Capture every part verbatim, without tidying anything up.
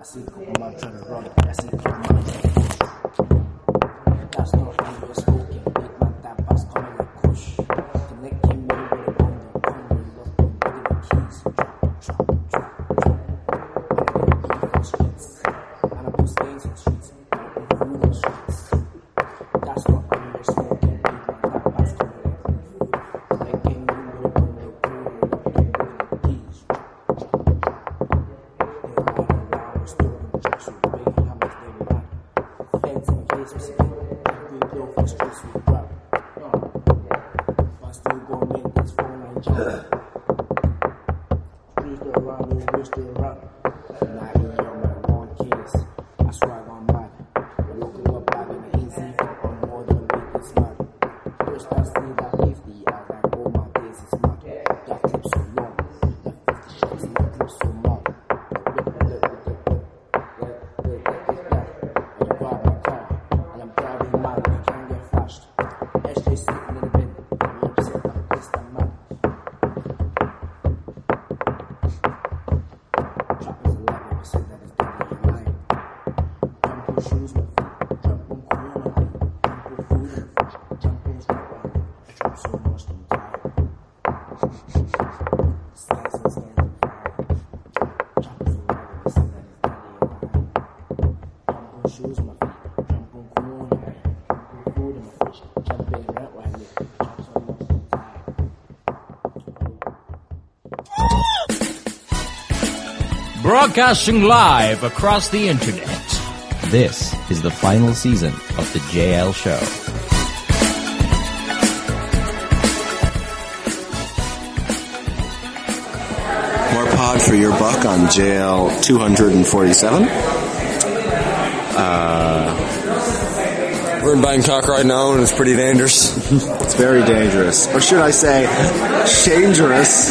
see a couple man trying to run. I see a couple man. That's not how you're smoking. Big man that bass coming like kush. Connecting me with a bundle. Conway love me, getting the keys. Trap, trap, trap, trap. And I put streets. And I put stains on streets. And I put food on streets. That's not how you're smoking. Big man that bass coming like kush. Connecting me with a bundle. Conway love me, getting the keys. Broadcasting live across the internet. This is the final season of the J L Show. More pod for your buck on J L two forty-seven. Uh, We're in Bangkok right now and it's pretty dangerous. It's very dangerous. Or should I say, dangerous.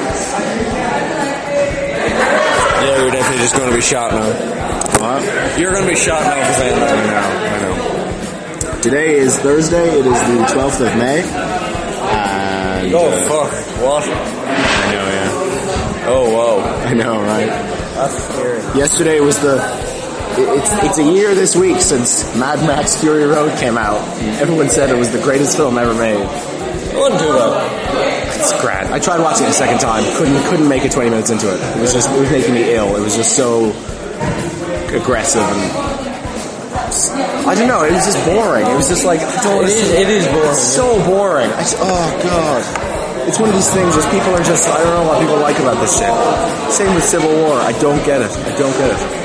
Yeah, we're definitely just going to be shot now. What? You're going to be shot now for saying that. I know, I know. Today is Thursday. It is the twelfth of May. And, oh, uh, fuck. What? I know, yeah. Oh, wow. I know, right? That's scary. Yesterday was the... It's it's a year this week since Mad Max Fury Road came out. Everyone said it was the greatest film ever made. It wasn't too bad. It's grand. I tried watching it a second time. Couldn't couldn't make it twenty minutes into it. It was just it was making me ill. It was just so aggressive and I don't know. It was just boring. It was just like I don't. It is, it is boring. It's so boring. I just, oh god. It's one of these things where people are just I don't know what people like about this shit. Same with Civil War. I don't get it. I don't get it.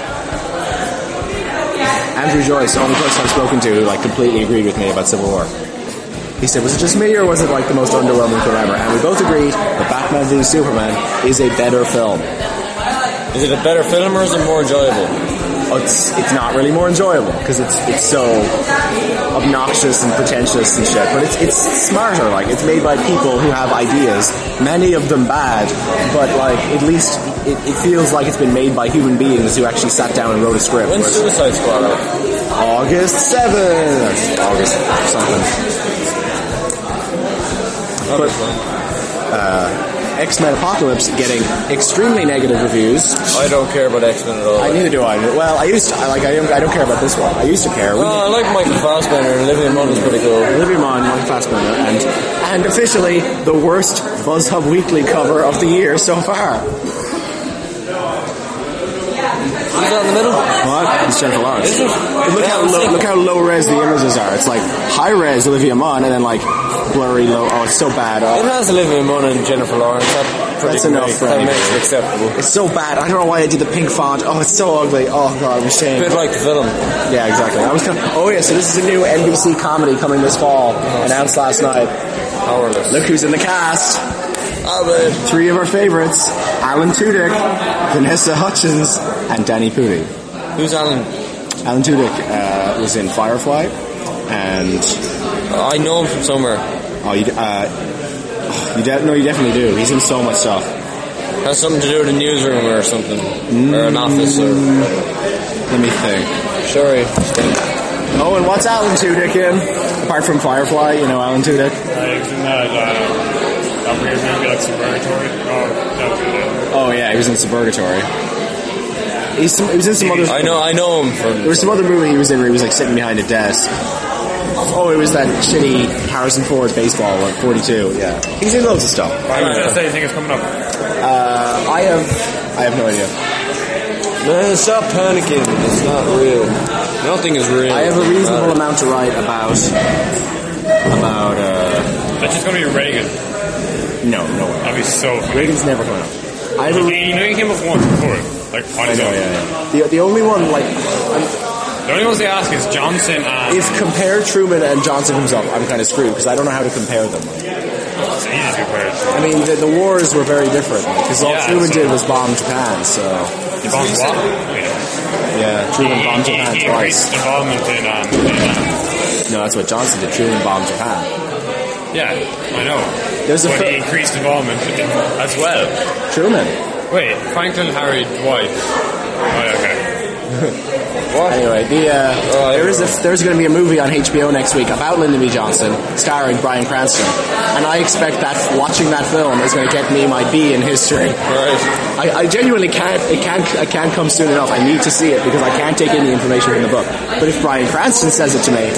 Andrew Joyce, the only person I've spoken to who like completely agreed with me about Civil War. He said, was it just me or was it like the most underwhelming film ever? And we both agreed that Batman v Superman is a better film. Is it a better film or is it more enjoyable? Oh, it's it's not really more enjoyable because it's it's so obnoxious and pretentious and shit. But it's it's smarter. Like it's made by people who have ideas, many of them bad, but like at least it, it feels like it's been made by human beings who actually sat down and wrote a script. When's Suicide Squad out? August seventh. August something. But uh, X-Men Apocalypse getting extremely negative reviews. I don't care about X-Men at all. I neither do I. Well, I used to. I like. I don't. I don't care about this one. I used to care. Well, I like Michael Fassbender and Olivia Munn is pretty cool. Olivia Munn, Michael Fassbender, and and officially the worst BuzzHub Weekly cover of the year so far. Is that in the middle? What? It's Jennifer Lawrence. Is it? Look how low, look how low res the images are. It's like high res Olivia Munn and then like blurry low. Oh, it's so bad. Oh. It has Olivia Munn and Jennifer Lawrence. That's pretty That's enough great. for That me. makes it acceptable. It's so bad. I don't know why I did the pink font. Oh, it's so ugly. Oh god, I'm ashamed. A bit like the film. Yeah, exactly. I was kind of, oh yeah, so this is a new N B C comedy coming this fall. Announced last night. Powerless. Look who's in the cast. Oh, man. Three of our favorites: Alan Tudyk, Vanessa Hudgens, and Danny Pudi. Who's Alan? Alan Tudyk uh, was in Firefly, and I know him from somewhere. oh, you uh, you de- no, you definitely do. He's in so much stuff. Has something to do with a newsroom or something, mm. or an office, or let me think. Sorry. Oh, and what's Alan Tudyk in? Apart from Firefly, you know Alan Tudyk. Uh, he's in that, uh, that weird movie like Suburgatory. Oh, that was good. Oh yeah, he was in Suburgatory. He's some, he was in some other. I know, I know him from. There was some other movie he was in where he was like sitting behind a desk. Oh, it was that shitty Harrison Ford baseball one, forty-two. Yeah, he's in loads of stuff. Right, let's say you think it's coming up. Uh, I have, I have no idea. Man, stop panicking. It's not real. Nothing is real. I have a reasonable amount to write about. About. uh... That's just gonna be Reagan. No, no way. That'd be so. Reagan's never coming up. I have a. Re- you know, he came up once before, like on I his know, own. yeah, yeah. The the only one like. I'm, The only ones they ask is Johnson and. If compare Truman and Johnson comes up, I'm kind of screwed because I don't know how to compare them. It's easy to compare. I mean, the, the wars were very different because all Yeah, Truman so- did was bomb Japan. So He bombed what? yeah, Truman bombed He, Japan he twice. increased involvement in, um, Vietnam. No, that's what Johnson did. Truman bombed Japan. Yeah, I know. There's a but fil- he increased involvement as well. Truman. Wait, Franklin, Harry, Dwight. Oh, okay. Anyway, the uh, Oh, I there is know. a, there's going to be a movie on H B O next week about Lyndon B. Johnson, starring Bryan Cranston, and I expect that watching that film is going to get me my B in history. Right. I, I genuinely can't. It can't. I can't come soon enough. I need to see it because I can't take in the information from the book. But if Bryan Cranston says it to me,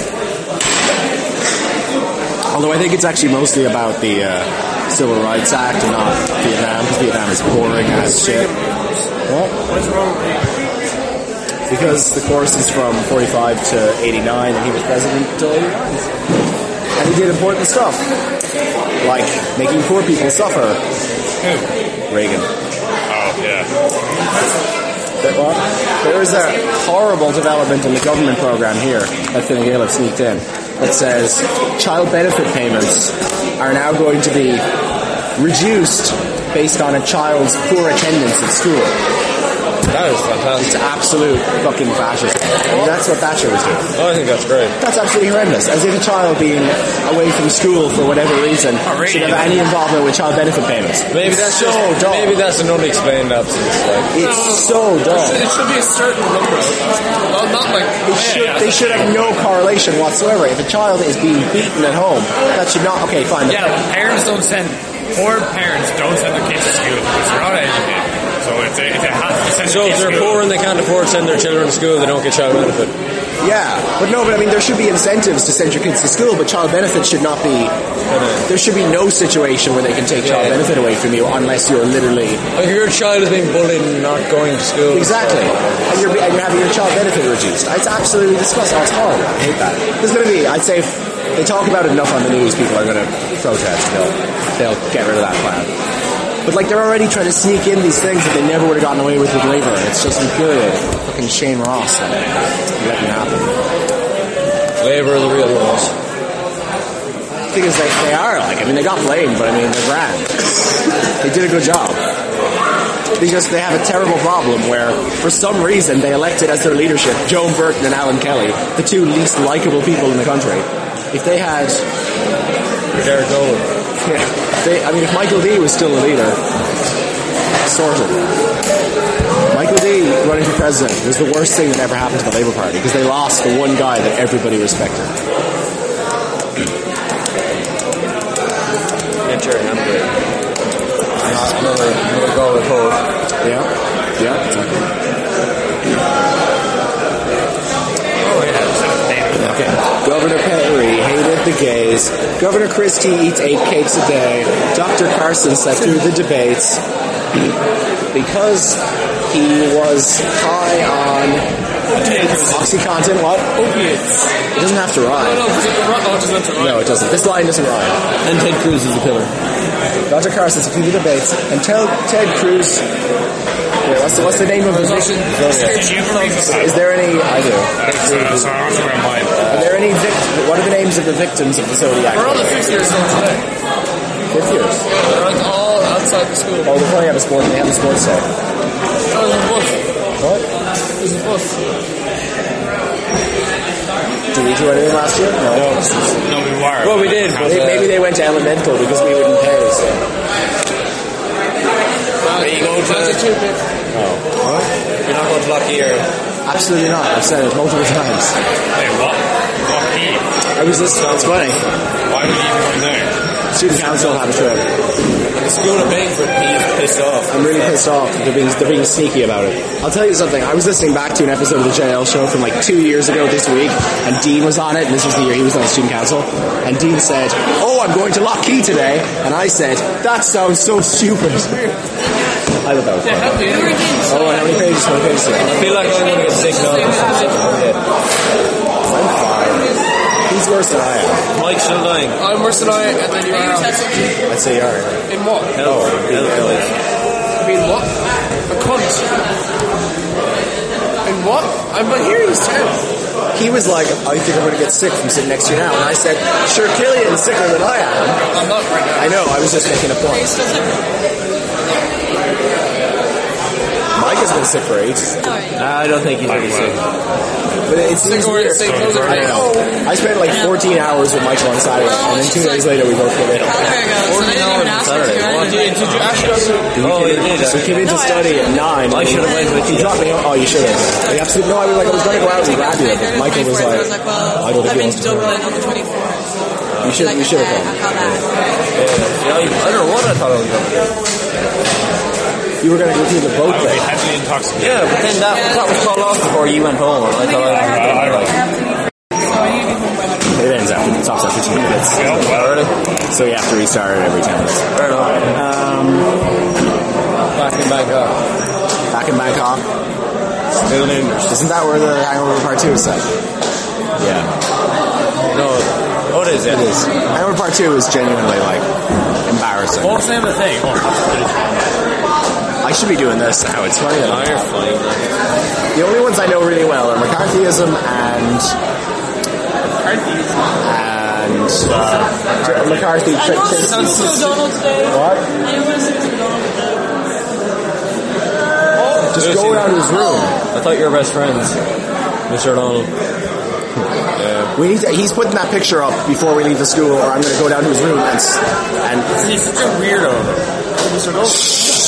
although I think it's actually mostly about the uh, Civil Rights Act and not Vietnam, because Vietnam is boring as shit. What? What's wrong? Because the course is from forty-five to eighty-nine, and he was president until eighty-nine. And he did important stuff, like making poor people suffer. Who? Reagan. Oh, yeah. There, what? There is a horrible development in the government program here that Fine Gael have sneaked in that says child benefit payments are now going to be reduced based on a child's poor attendance at school. That is fantastic. It's absolute fucking fascism. I mean, that's what Thatcher was doing. Oh, I think that's great. That's absolutely horrendous. As if a child being away from school for whatever reason really? should have any involvement with child benefit payments. Maybe that's so just, dumb. Maybe that's an unexplained absence. Like, It's so dumb. It should be a certain number. Well, not like. It should, they should have no correlation whatsoever. If a child is being beaten at home, that should not. Okay, fine. Yeah, parents don't send, poor parents don't send their kids to school because they're not educated. So if they, if they have to send so their if kids they're to school, poor and they can't afford to send their children to school, they don't get child benefit. Yeah, but no, but I mean, there should be incentives to send your kids to school, but child benefit should not be. There should be no situation where they can take child Yeah. benefit away from you unless you're literally. Like if your child is being bullied and not going to school. Exactly. And you're, and you're having your child benefit reduced. It's absolutely disgusting. Oh, it's horrible. I hate that. There's going to be, I'd say, if they talk about it enough on the news, people are going to protest. They'll, they'll get rid of that plan. But like, they're already trying to sneak in these things that they never would have gotten away with with Labour. It's just infuriating. Fucking Shane Ross. Like, let it happen. Labour are the real ones. The thing is, they, they are, like, I mean, they got blamed, but I mean, they're grand. They did a good job. They just, they have a terrible problem where, for some reason, they elected as their leadership Joan Burton and Alan Kelly, the two least likable people in the country. If they had... Derek Dolan. Yeah, they, I mean, if Michael D was still a leader, sorted. Michael D running for president was the worst thing that ever happened to the Labour Party because they lost the one guy that everybody respected. Enter Hamlet. Another, another goal with hope. Yeah, yeah, exactly. Okay. Governor Perry hated the gays. Governor Christie eats eight cakes a day. Doctor Carson slept through the debates because he was high on OxyContin. What? Opiates. It doesn't have to No, rhyme. no, because it, oh, it doesn't have to rhyme. No, it doesn't. This line doesn't rhyme. And Ted Cruz is the pillar. Doctor Carson slept through the debates and tell Ted Cruz. Wait, what's the, what's the name of the victim? Did you ever read the Is there any? I do. Uh, so I don't know where mine. Are there any vict- what are the names of the victims of the Zodiac? We're on the fifth years on today. Fifth years. They're like all outside the school. Oh, they probably have a sport. They have a sports day. Oh, there's a bus. What? There's a bus. Did we do anything last year? No. No, we were. Well, we did, but, Maybe, uh, maybe they went to elemental because we wouldn't pay. So. There you go to- twenty-two bit. You're not going to Lockyer. Absolutely not. I've said it multiple times. Wait, what? What key? I was listening. It's funny. Why would you even go in there? Student council had a trip. The school of Bangford, he's pissed off. I'm really pissed off. They're being, they're being sneaky about it. I'll tell you something. I was listening back to an episode of the J L show from like two years ago this week, and Dean was on it, and this was the year he was on the student council, and Dean said, oh, I'm going to Lock Key today, and I said, that sounds so stupid. I thought that was fun. Oh, and how many pages? How many pages? I feel like I'm going to get sick now. I'm fine. He's worse than I am. Mike's still dying. I'm worse than I am, and then you are. I'd say you are. In what? Hell, Oh, hell, hell. I mean, what? A cunt. In what? I'm but here he's terrible. He was like, I think I'm going to get sick from sitting next to you now. And I said, sure, Killian's sicker than I am. I'm not right now. I know, I was just making a point. Mike has been sick for ages. I don't think he's really sick. But it seems Sick or weird. sick, those are I know. I spent like fourteen hours with Michael on Saturday, and then two days later we both came in. fourteen hours on Saturday. What? Did, did you actually go Oh, you did. So we came into study at nine. I should have went with He you. dropped me off. Oh, you should have. You have to, no, I was like, I was going to go out and grab you, but Michael was like, I don't think he wants to go. on the twenty-fourth. You should, you should have come. Yeah, I I don't know what I thought I was going to do. You were going to go through the boat I would be thing. heavily intoxicated. Yeah, but then that, that was called off before you went home. And I thought I had to I like, It ends after, it stops after two minutes. Yeah, well, So you have to restart it every ten minutes. fair enough. Um, Back in Bangkok. back in Bangkok. Still in English. Isn't that where the Hangover Part two is set? Yeah. No. Oh, it is, yeah. It is. Hangover Part two is genuinely, like, embarrassing. what's the name of the thing? Oh, I should be doing this now. It's funny that Oh, I you're funny, man. The only ones I know really well are McCarthyism and and uh, McCarthy. I Tri- know Tri- Susan O'Donnell today. What? I know Susan O'Donnell today. Just go around his room. I thought you were best friends, Mister O'Donnell. We need to, he's putting that picture up before we leave the school, or I'm going to go down to his room and s- and He's such a weirdo. Mister O'Donnell.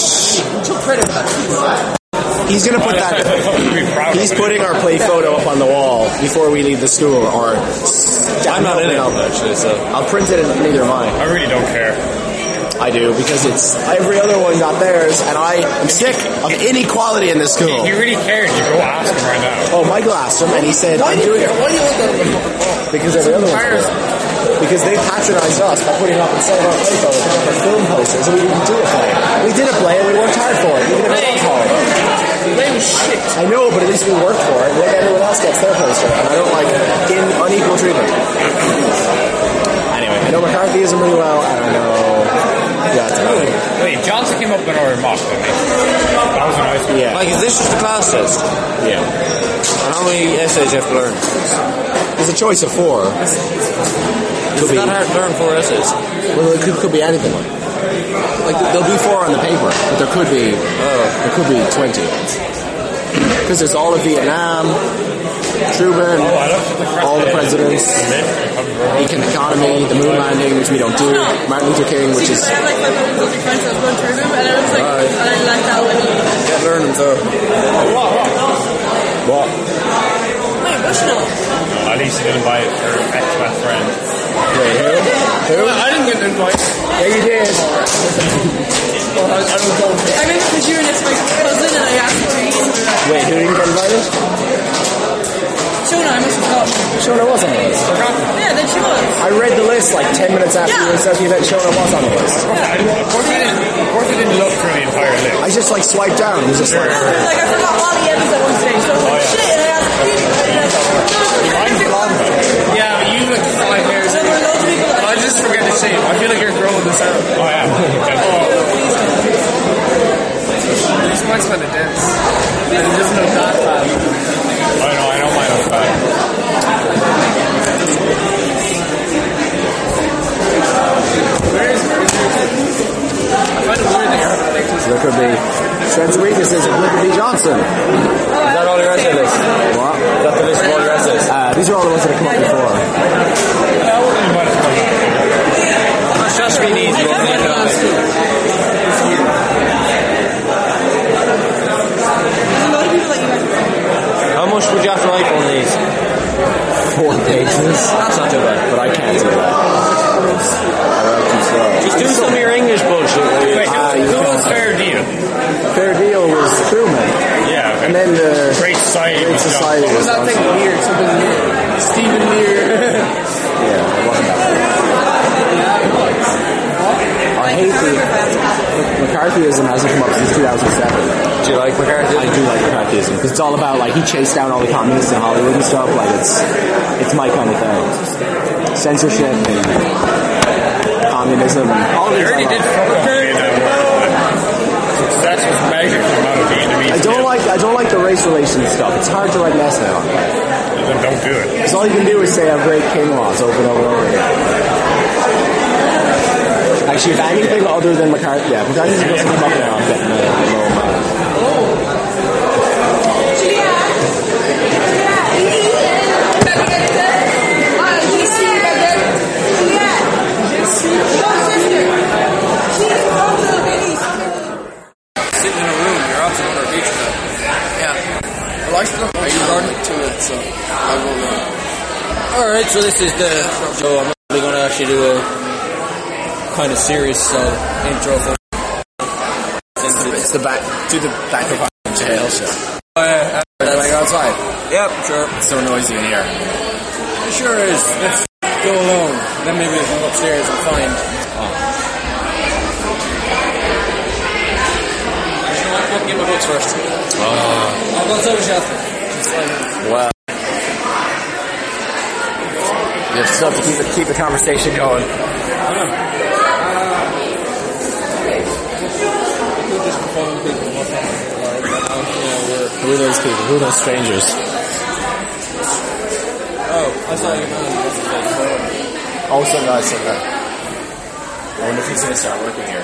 he's going to put that. He's putting our play photo up on the wall before we leave the school, or I'm not in it, actually, so. I'll print it, and neither am I. I really don't care. I do, because it's every other one got theirs, and I am sick of inequality in this school. If you really cared, you go ask him right now. Oh, Michael asked him, and he said, I'm doing it. Why do you want that? Because every other one's doing it. Because they patronized us by putting up instead of our play photos, putting up our film posters, and we didn't do a play. We did a play, and we worked hard for it, even if it was horrible. Play was shit. I know, but at least we worked for it, and then everyone else gets their poster, and I don't like in unequal treatment. Anyway, I know McCarthyism really well, and I know... Yeah, that's about it. Wait, Johnson came up in our mock, didn't he? That was a nice one. Yeah. Like, is this just a class test? Yeah. And how many essays you have to learn? There's a choice of four. It's not hard to learn four essays. Well, it could, could be anything. Like, like there'll be four on the paper, but there could be Oh. there could be twenty. Because there's all of Vietnam, Truman, all the presidents, econ- economy, the moon landing, which we don't do, Martin Luther King, which is I had like five hundred fifty friends. I was going through them, and I was like, Right. and I like that one. Get learning, so. what? Wait, what's no? At least he didn't buy it for ex-best friend. Wait, who? Who? I didn't get an invite. Yeah, you did. I, I don't go. I remember because you were next to my cousin, and I asked him to eat. Wait, who didn't get invited? Shona, I must have thought. Shona was on the list. Yeah, then she was. I read the list like ten minutes after Yeah. you were talking that Shona was on the list. Of course I didn't, of course I didn't look through the entire list. I just like swiped down. It was just like, Like, I forgot Wally Evans at one stage, so I was like, shit, and I asked him to eat. Mine's blonde, though. Yeah, but you like five hairs. So there were loads of people that I just forget to shave. I feel like you're growing this out. Oh, yeah. This mine's kind of dense. And it doesn't look that bad. I know, I know mine was bad. Where is it? I find it weird that you're connected. there could be strengths and weaknesses of Booker B. Johnson. Is that all your essay list? What? Is that the list of all your essays? Uh, these are all the ones that have come up before. It's just really easy. I never got last two. There's a lot of people that you recommend. How much would you have to write on these? Four pages. That's not too bad. But I can't do that. I write too slow. Just do some of your English bullshit where you society. Great Society. What was that thing? Lear, something Lear. Stephen Lear. Yeah, it wasn't that bad. I hate the McCarthyism hasn't come up since two thousand seven. Do you like McCarthy? I do like McCarthyism because it's all about like he chased down all the communists in Hollywood and stuff. Like it's it's my kind of thing. Censorship and communism and all They these. already did fuck up in success was measured for the amount of Vietnamese. I don't like I don't like the race relations stuff. It's hard to write an essay on. Then don't do it. Because all you can do is say how great King was over and over and over again. Actually, if anything other than McCarthy, yeah, McCarthy's supposed to come up now. I'm getting a low amount. Sitting in a room, you're opposite on our beach now. Yeah. Well, I still have my garden to it, so I will know. Alright, so this is the show. I'm probably going to actually do a kind of serious uh, intro for It's the back to the back of the jail show. Oh, yeah, Are you going outside? Yep, sure. It's so noisy in here. It sure is. Let's go alone. Then maybe we'll go upstairs and find. Oh. I'll get my books first. Oh. I'll go outside with you after. Well, you have stuff to keep the, keep the conversation going. Who are those people? Who are those strangers? Oh, I saw your man. Oh, some guy, some guy. I wonder if he's going to start working here.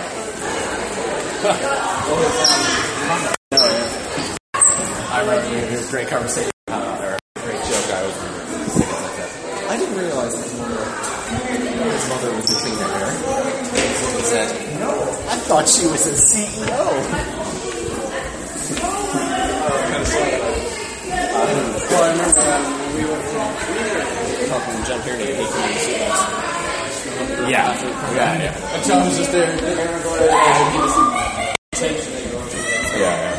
I remember we had a great conversation about our great joke I was thinking like that. I didn't realize his mother, his mother was missing her hair. He said, no, I thought she was a C E O. Well, I remember um, we were talking to John Tierney and he came to see us. Yeah, yeah, yeah. And John was just there. Yeah, yeah.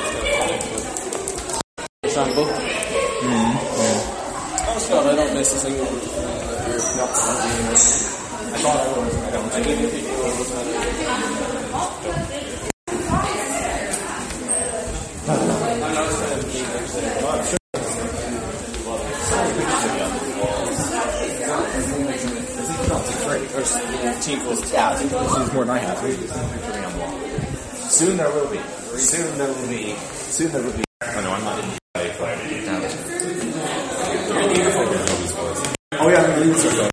Sample. Mm-hmm. Yeah. Oh, Scott, I don't miss a single uh, you're not I thought I was. I don't. I didn't think it was Yeah, she's more than I have. Soon there will be. Soon there will be. Soon there will be. Oh no, I'm not in. Oh yeah, I'm leaving so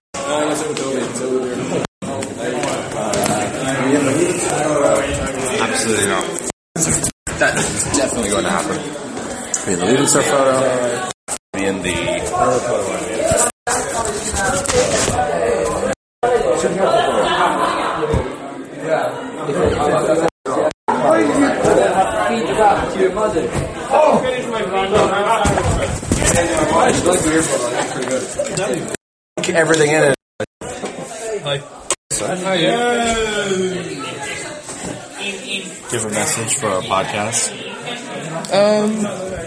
absolutely not. That's definitely going to happen. Be in the leaving cert photo. Be in the other photo. Everything in it. Hi. Hi, yeah. Give a message for our podcast. Um,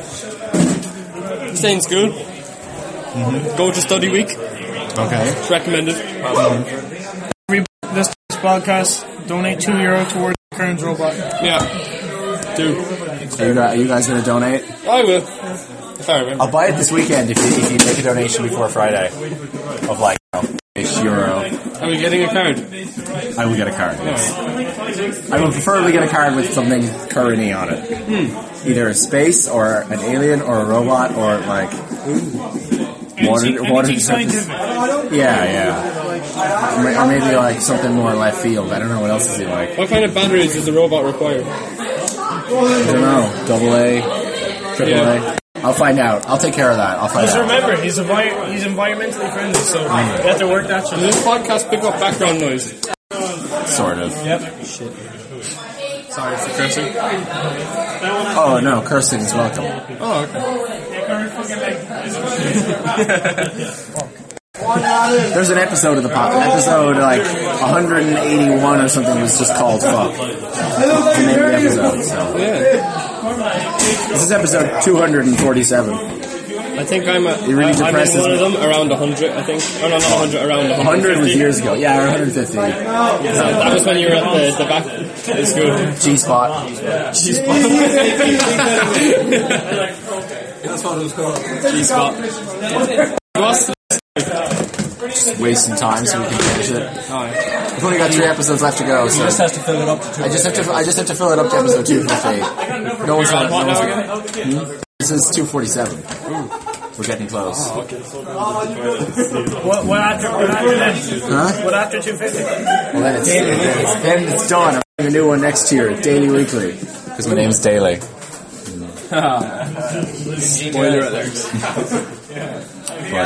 stay in school. Mm-hmm. Go to study week. Okay. It's recommended. Mm-hmm. Every this podcast, donate two euro towards the current robot. Yeah. Do. Are you guys, are you guys going to donate? I will. If I remember. I'll buy it this weekend if you, if you make a donation before Friday of like you know, ish euro. Are we getting a card? I will get a card. Yes. I will preferably get a card with something currency on it. Hmm. Either a space or an alien or a robot or like water. Anything, water anything scientific. Yeah, yeah. Or maybe like something more left field. I don't know what else is he like. What kind of batteries does the robot require? I don't know. Double A, triple Yeah. A. I'll find out. I'll take care of that. I'll find Just out. remember, he's envi- he's environmentally friendly, so you have to work that shit. Does this podcast pick up background noise? Sort of. Yep. Shit. Sorry for cursing. Oh no, cursing is welcome. Oh, okay. There's an episode of the pod, episode like one hundred eighty-one or something was just called fuck. That's the name of the episode, so. Yeah. This is episode two hundred forty-seven. I think I'm a, It really I, I'm depresses in one me. of them, around one hundred, I think. Oh, no, not one hundred, around one hundred. one hundred was years ago. Yeah, or one hundred fifty. That was when you were at the, the back of the school. G-spot. G-spot. That's what it was called. G-spot. What's Just wasting time so we can finish it. We've only got three episodes left to go, so You just have to fill it up to two. I just have to I just have to fill it up to episode two fifty. No one's on it. what No one's now on again? it. Hmm? This is two forty-seven. We're getting close. What, what after? What after that? Huh? What after two fifty? Well, then it's, then it's, then it's done. I'm making a new one next year, Daily Weekly. Because my name's Daily. Spoiler alert. But, uh...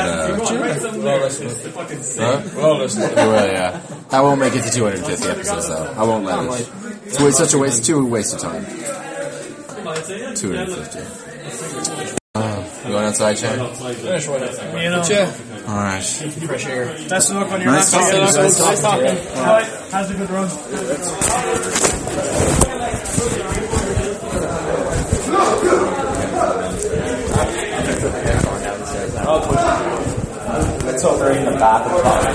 Huh? Well, listen. Well, yeah. I won't make it to two hundred fifty episodes, though. I won't let it. It's wa- such a waste, too waste of time. two hundred fifty. Uh, you going outside, Chad? Finish what it's You know, Alright. fresh air. best of luck on your Nice next talking. video. Nice talking. Alright, how's the good run? Let's hope they're in the back of the car.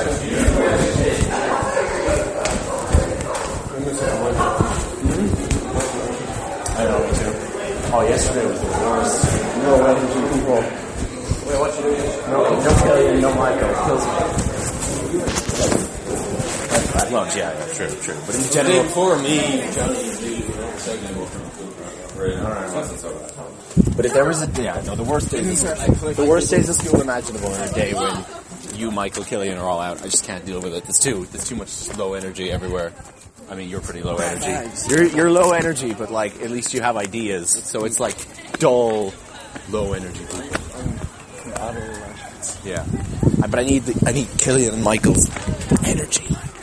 I don't know, me too. Oh, yesterday was the worst. No energy people. Wait, what you doing? No, no Killian, no Michael. Kills me. Well, yeah, yeah, true, true. But in The day general, before me, Johnny, second. Wasn't so bad. but if there was a yeah, no, the worst days, the worst days of school imaginable are a day when you, Michael, Killian are all out. I just can't deal with it. There's too, there's too much low energy everywhere. I mean, you're pretty low energy. You're you're low energy, but like at least you have ideas. So it's like dull, low energy people. Yeah, but I need the, I need Killian and Michael's energy.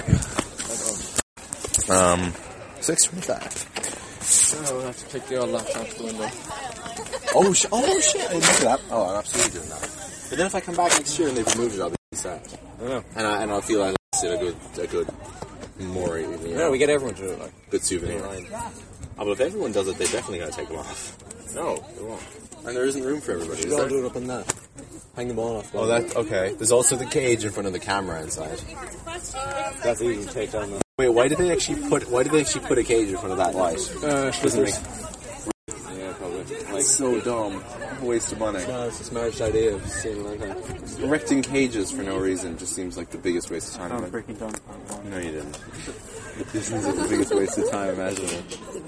Um, six twenty-five. Oh, I'll have to take the old laptop to the window. Oh, sh- oh shit! I didn't do that. Oh, I'm absolutely doing that. But then if I come back next year and they've removed it, I'll be sad. I know. And I and I'll feel I did a good a good more. You know, Yeah, we get everyone to do it. Like, good souvenir. Oh, but if everyone does it, they definitely gotta take them off. no, they won't. And there isn't room for everybody. You Is gotta there? do it up in that. Hang them all off. Oh, that's okay. There's also the cage in front of the camera inside. That's easy to take down. The Wait, why did they actually put? Why did they actually put a cage in front of that light? uh, Doesn't make. Yeah, probably. Like so dumb. Waste of money. No, it's the smartest idea I've seen in a long time. Erecting cages for no reason just seems like the biggest waste of time. I'm freaking done. No, you didn't. This seems like the biggest waste of time imaginable.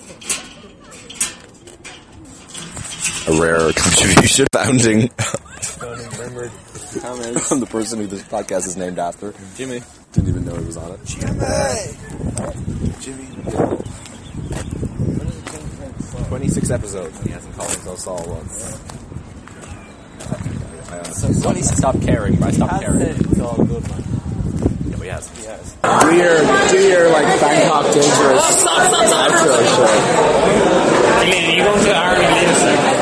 A rare contribution founding Remembered comments. on the person who this podcast is named after. Jimmy. Didn't even know he was on it. Jimmy! Jimmy. twenty-six episodes and he hasn't called himself Saul once. I honestly so he stopped caring, but I stopped caring. It's all good, man. Yeah, but he has. He has. Do your, do your, like, Bangkok Dangerous outro show. Killian, you going to Ireland and leave us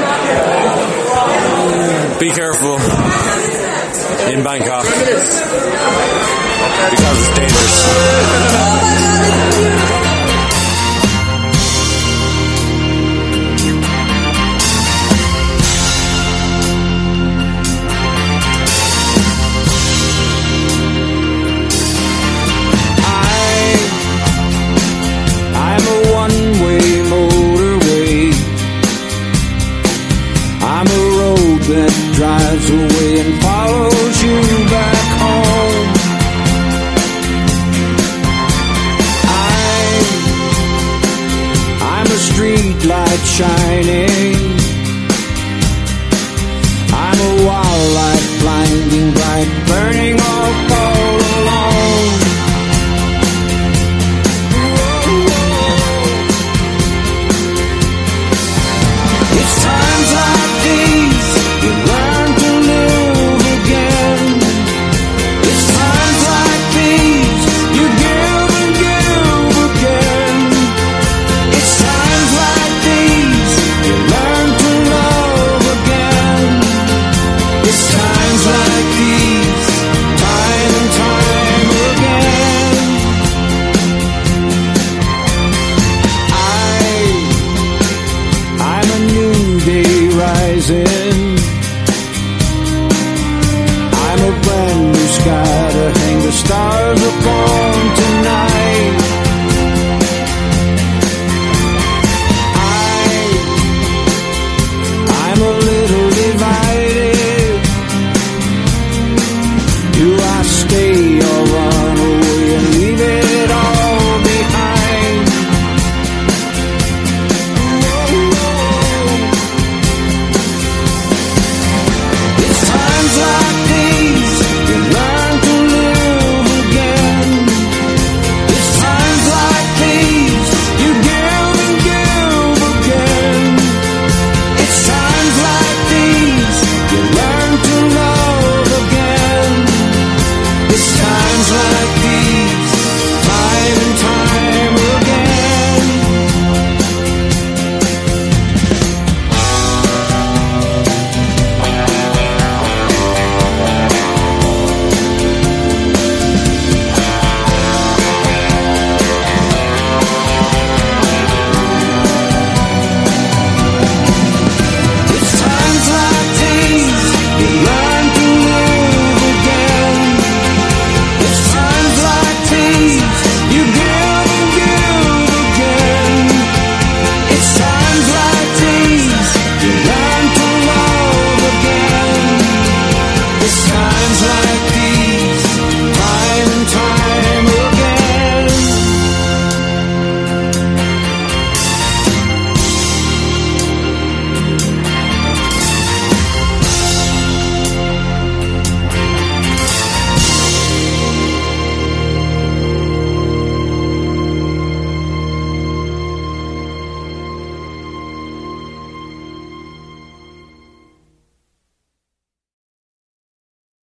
there? Be careful in Bangkok because it's dangerous. I'm a one-way motorway. I'm a road that drives away and follows you back home. I'm, I'm a street light shining. I'm a wildlight blinding bright, burning all all alone. It's times like these you learn to live again. It's times like these you give and give again. It's times like these you learn to love again. It's times like these, time and star.